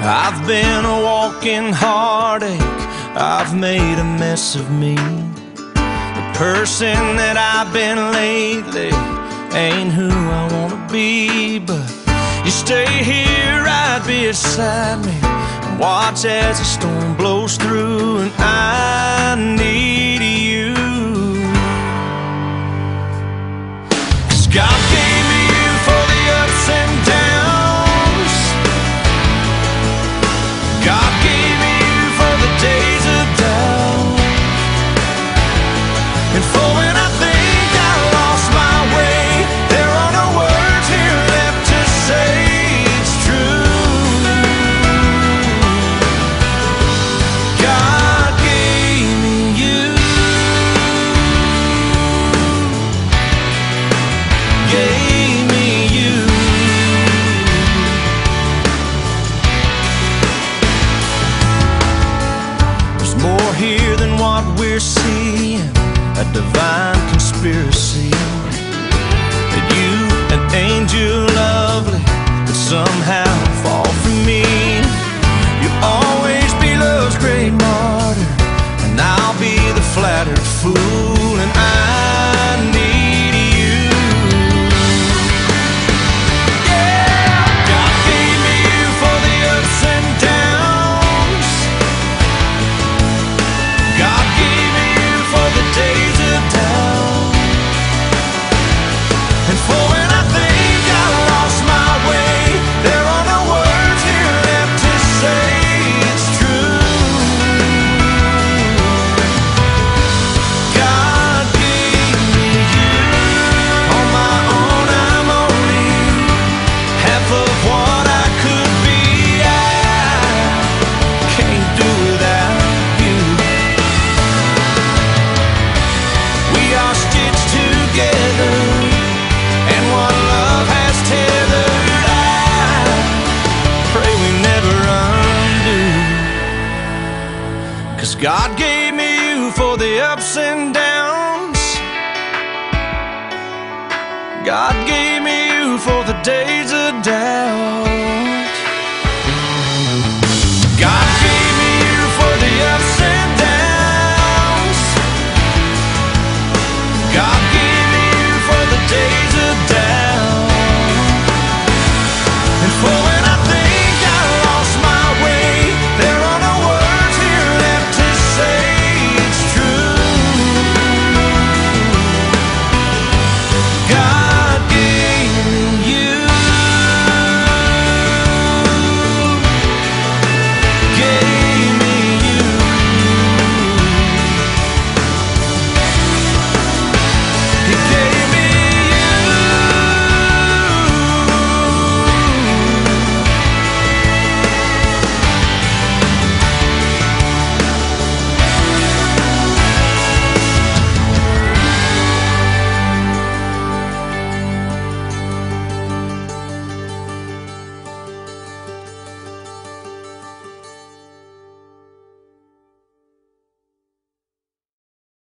I've been a walking heartache, I've made a mess of me. The person that I've been lately ain't who I wanna be. But you stay here right beside me and watch as the storm blows through, and I need you. 'Cause God gave me you for the ups and downs. God gave me you for the days of doubt, and for when I think I lost my way, there are no words here left to say it's true. God gave me you, gave me you. There's more here than what we're seeing, a divine conspiracy, that you, an angel lovely, could somehow fall from me. You'll always be love's great martyr, and I'll be the flattered fool, and I need you. Yeah, God gave me you for the ups and downs. God gave me you for the days of doubt, and for when I think I lost my way, there are no words here left to say it's true. God gave me you. On my own I'm only half of what I could be. I can't do without you. We are stitched together, and one love has tethered. I pray we never undo. 'Cause God gave me you for the ups and downs. God gave me you for the days of